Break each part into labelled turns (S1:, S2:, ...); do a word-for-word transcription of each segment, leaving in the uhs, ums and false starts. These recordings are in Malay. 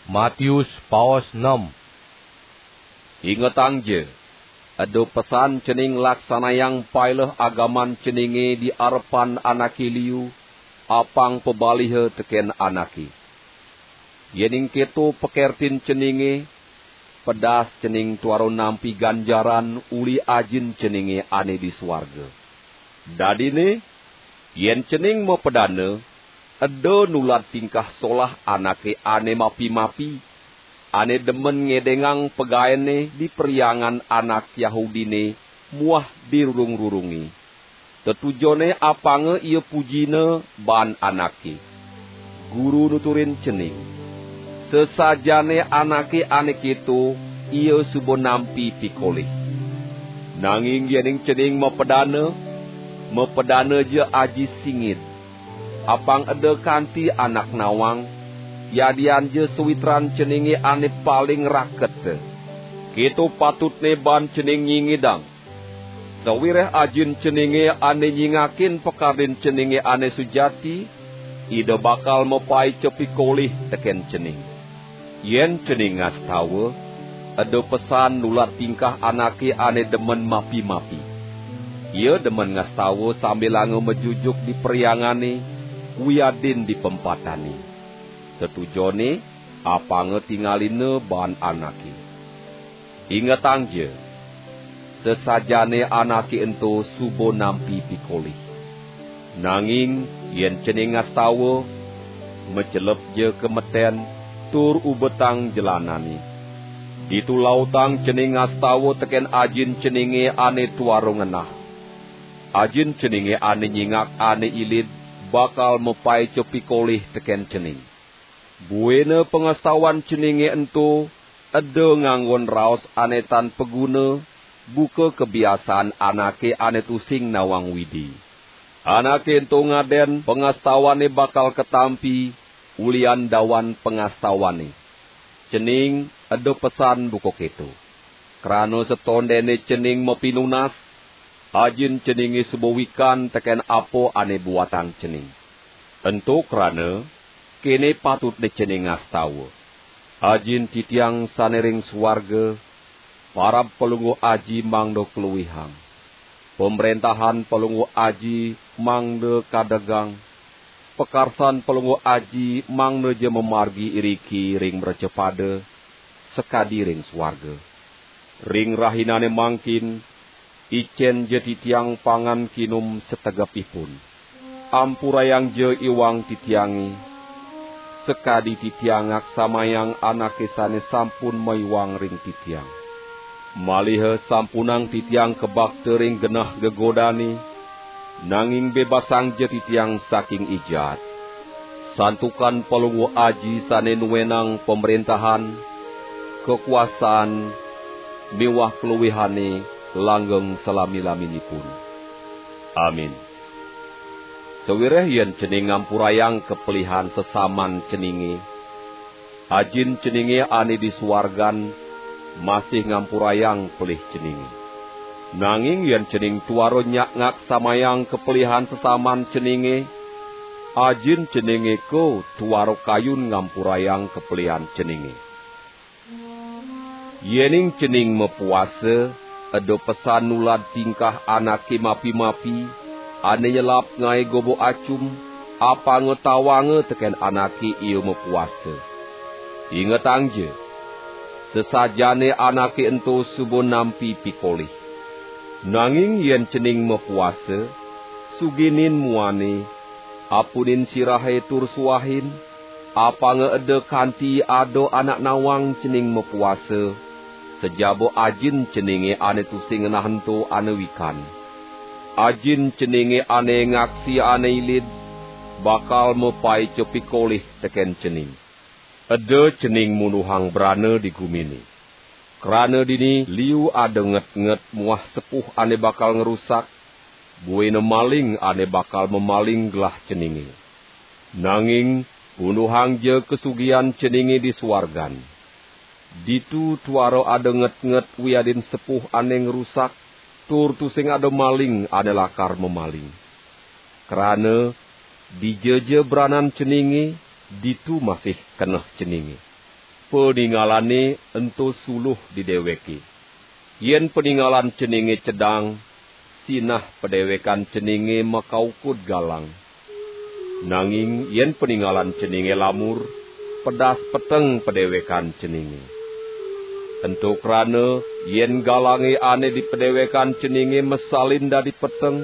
S1: Matius paus enam.
S2: Ingetang je, ado pesan cening laksanayang pailah agaman ceninge di arepan anaki liu, apang pebalihe teken anaki. Yening keto pekertin ceninge, pedas cening tuaro nampi ganjaran uli ajin ceninge ane di swarga. Dadine, yen cening mo pedana, ado nulat tingkah solah anake ane mapi-mapi, ane demen ngedengang pegayane di periangan anak Yahudine, muah dirurung-rurungi. Tetujone apange ia pujine ban anake. Guru nuturin cening. Sesajane anake ane keto, ia subo nampi pikolih. Nanging yening cening mepedana, mepedana je aji singit. Apang ada kanti anak nawang, yadian je suwitran ceningi ane paling raket. Kito patutne ban cening nyingidang. Sawireh ajin ceningi ane nyingakin pekarin ceningi ane sujati, ida bakal mepai cepi kolih teken cening. Yen cening ngastawa, ada pesan nular tingkah anake ane demen mapi-mapi. Ia demen ngastawa sambil lange mejujuk di periangane, wiyadin di pempatani. Tetujone, apange tinggaline ban anaki. Ingetang je, sesajane anaki ento subo nampi pikolih. Nanging, yen cening ngastawa, mecelep je kemeten, tur ubetang jelanani. Ditu lautang cening ngastawa teken ajin ceninge ane tuaro ngenah. Ajin ceninge ane nyingak ane ilid, bakal mepai cepi kolih teken cening. Buene pengastawan ceninge ento, ada nganggon raos ane tan peguna, buka kebiasaan anake ane tusing nawang widi. Anake ento ngaden pengastawane bakal ketampi, ulian dawan pengastawane. Cening ada pesan buka keto. Krano setondene cening mepinunas, ajin ceningi sebuwikan teken apo ane buatan cening. Ento krana, kene patut de cening ngastawa. Ajin titiang sanering swarga, parab pelunggu aji mangdo keluihang. Pemerintahan pelunggu aji mangde kadagang. Pekarsan pelunggu aji mangde je memargi iriki ring bercepada, sekadi ring swarga. Ring rahinane mangkin, icen je titiang pangan kinum setegapipun. Ampurayang je iwang titiangi. Sekadi titiangak samayang anake sane sampun maiwang ring titiang. Malihe sampunang titiang kebak tering genah gegodani. Nanging bebasang je titiang saking ijat. Santukan pelunggu aji sane nuwenang pemerintahan, kekuasaan, miwah keluwihane, langgeng selami-laminipun. Amin. Sewireh yen cening ngampurayang kepelihan sesaman ceninge, ajin ceninge ane di suargan, masih ngampurayang pelih ceninge. Nanging yen cening tuaro nyak ngak samayang kepelihan sesaman ceninge, ajin ceninge ko tuaro kayun ngampurayang kepelihan ceninge. Yening cening mepuasa, ado pesan nulad tingkah anake mapi-mapi, ane yelap ngai gobo acum, apa ngetawange teken anake iyo mepuasa. Ingetang je, sesajane anake ento subo nampi pikolih. Nanging yen cening mepuasa, suginin muane, apunin sirahe tur suahin, apa ngeede kanti ado anak nawang cening mepuasa, sejabo ajin ceninge ane tusing nahento ane wikan. Ajin ceninge ane ngaksi ane ilid, bakal mepai cepi kolih teken cening. Ede cening munuhang berana di gumini. Kerana dini liu ada nget-nget muah sepuh ane bakal ngerusak, buene maling ane bakal memaling gelah ceninge. Nanging bunuhang je kesugian ceninge di suargan. Ditu tuaro ada nget-nget wiadin sepuh ane ngerusak, tur tusing ada maling ane lakar memaling. Kerana dijeje beranan ceninge, ditu masih keneh ceninge. Peninggalane ento suluh dideweki. Yen peninggalan ceninge cedang, sinah pedewekan ceninge makaukut galang. Nanging yen peninggalan ceninge lamur, pedas peteng pedewekan ceninge. Ento krana yen galange ane di pedewekan ceninge mesalin dari peteng,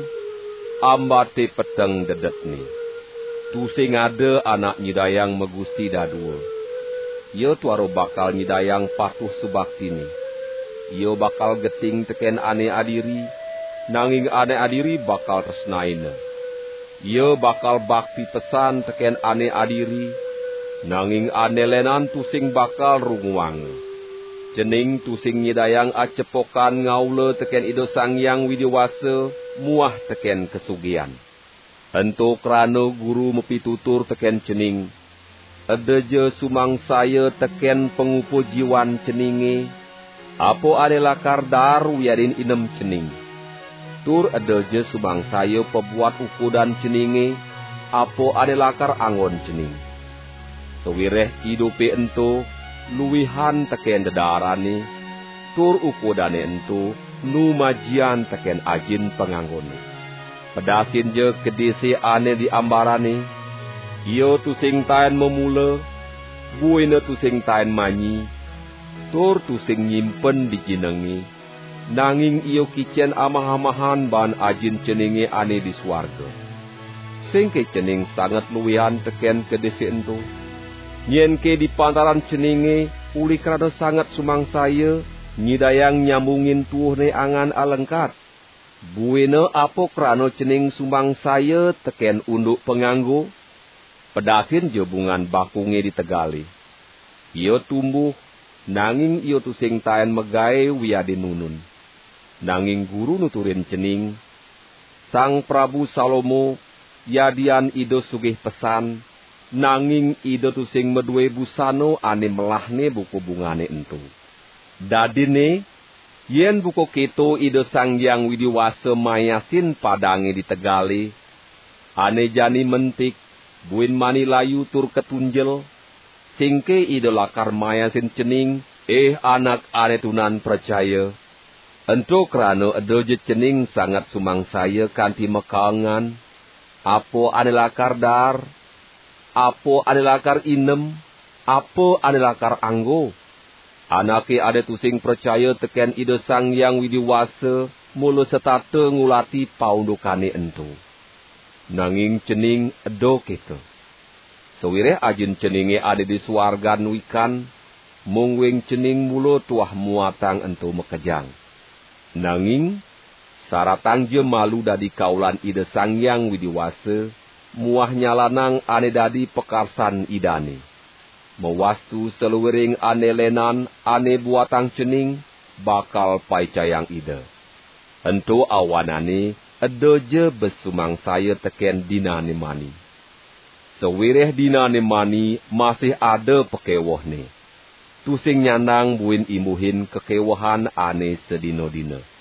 S2: ambate peteng dedetni. Tusing ada anak nyidayang megusti dadua. Ia tuaro bakal nyidayang patuh subaktini. Ia bakal geting teken ane adiri, nanging ane adiri bakal tresnaina. Ia bakal bakti pesan teken ane adiri, nanging ane lenan tusing bakal runguang. Cening tusing nyidayang acepokan ngaula teken ido sangyang widiwasa, muah teken kesugian. Ento krana guru mepitutur teken cening, ada je sumang saya teken pengupu jiwan ceninge, apo ade lakar daru yadin inem cening. Tur ada je sumang saya pebuat ukudan ceninge, apo ade lakar angon cening. Sewireh hidupe ento, luwihan teken dedarane, tur ukudane ento, nu majian teken ajin penganggone. Pedasin je kedisi ane di ambarane, iyo tusing taen memula, buina tusing taen manyi, tur tusing nyimpen di jinengi, nanging iyo kicen amah-amahan ban ajin ceninge ane di swarga. Singke cening sangat luwihan teken kedisi ento. Nyenke di pantaran ceninge, uli krada sangat sumang saya, nyidayang nyambungin tuuhne angan alengkat. Buina apo krano cening sumang saya teken unduk penganggo, pedasin jebungan bakunge di tegali. Iyo tumbuh, nanging iyo tusing taen megae wiyadi nunun. Nanging guru nuturin cening, Sang Prabu Salomo, yadian ido sugih pesan, nanging ido tusing medue busano ane melahne buku bungane entu. Dadine, yen buku keto ido Sangyang Widiwasa mayasin padange di tegali, ane jani mentik, buin mani layu tur ketunjel, singke ido lakar mayasin cening, eh anak ane tunan percaya. Ento krano edo je cening sangat sumang saya kanti mekangan, apo ane lakar dar, apo ane lakar inem, apo ane lakar anggo. Anake ade tusing percaya teken ido Sangyang Widiwasa, mulu setate ngulati paundukane ento. Nanging cening edo keto. Sewireh ajin ceninge ade di swargan wikan, mungwing cening mulu tuah muatang ento mekejang. Nanging, saratang je malu dadi kaulan ide Sangyang Widiwasa, muah nyalanang ane dadi pekarsan idane. Mewastu seluwering ane lenan ane buatang cening, bakal paicayang ide. Ento awanane, edo je besumang saya teken dinane mani. Sewireh dinane mani masih ada pekewohne. Tusing nyanang buin imuhin kekewohan ane sedino-dino.